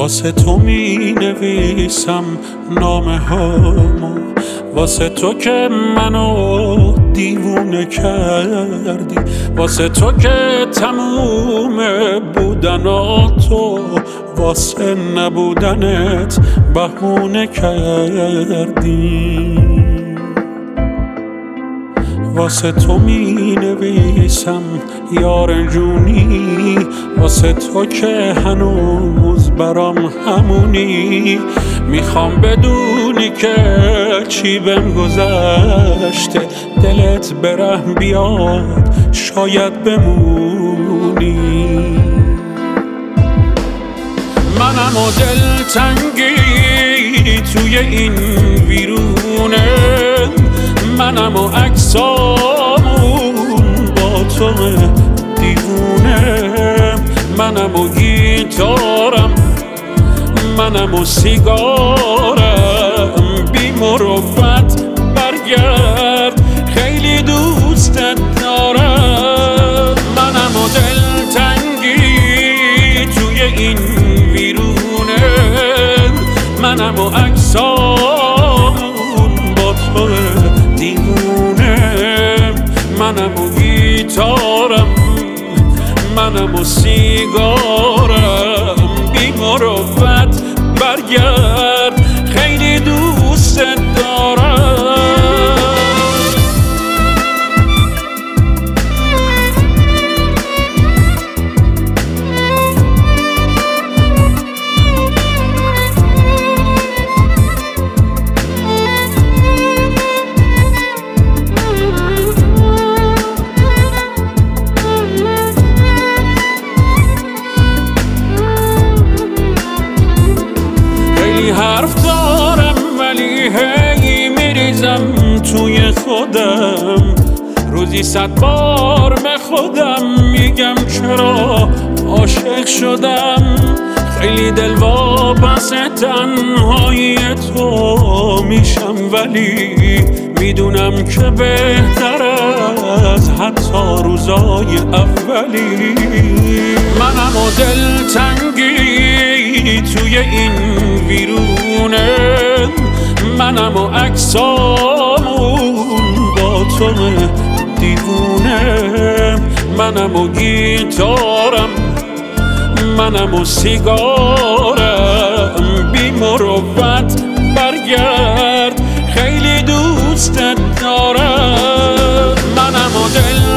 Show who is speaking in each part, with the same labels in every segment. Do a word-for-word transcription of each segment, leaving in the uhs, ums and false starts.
Speaker 1: واسه تو می نویسم نامه هامو، واسه تو که منو دیوونه کردی، واسه تو که تموم بودناتو واسه نبودنت بهونه کردی. واسه تو می نویسم یار جونی، واسه تو که هنوز برام همونی. میخوام بدونی که چی بهم گذشته، دلت برهم بیاد شاید بمونی. منم و دلتنگی توی این ویرونه، منم و عکسامون با تو دیوونه، منم و گیتارم، منم و سیگارم، بی مروت برگرد خیلی دوستت دارم. منم و دلتنگی توی این ویرونه، منم و عکسامون با تو دیوونه، منم و گیتارم، منم و سیگارم، بی مروت برگرد خیلی دوستت دارم. حرف دارم ولی هی میریزم توی خودم، روزی صد بار به خودم میگم چرا عاشق شدم. خیلی دلواپس تنهایی تو میشم، ولی میدونم که بهتر از حتی روزای اولی. منم و دلتنگی توی این ویرونه، منم و عکسامون با تو دیوونه، منم و گیتارم، منم و سیگارم، بی مروت برگرد خیلی دوستت دارم. منم و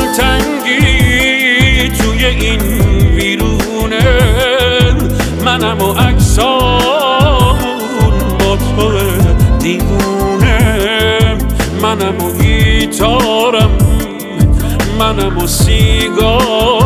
Speaker 1: دلتنگی توی این ویرونه، منم و عکسامون با تو دیوونه، منم و گیتارم، منم و سیگارم،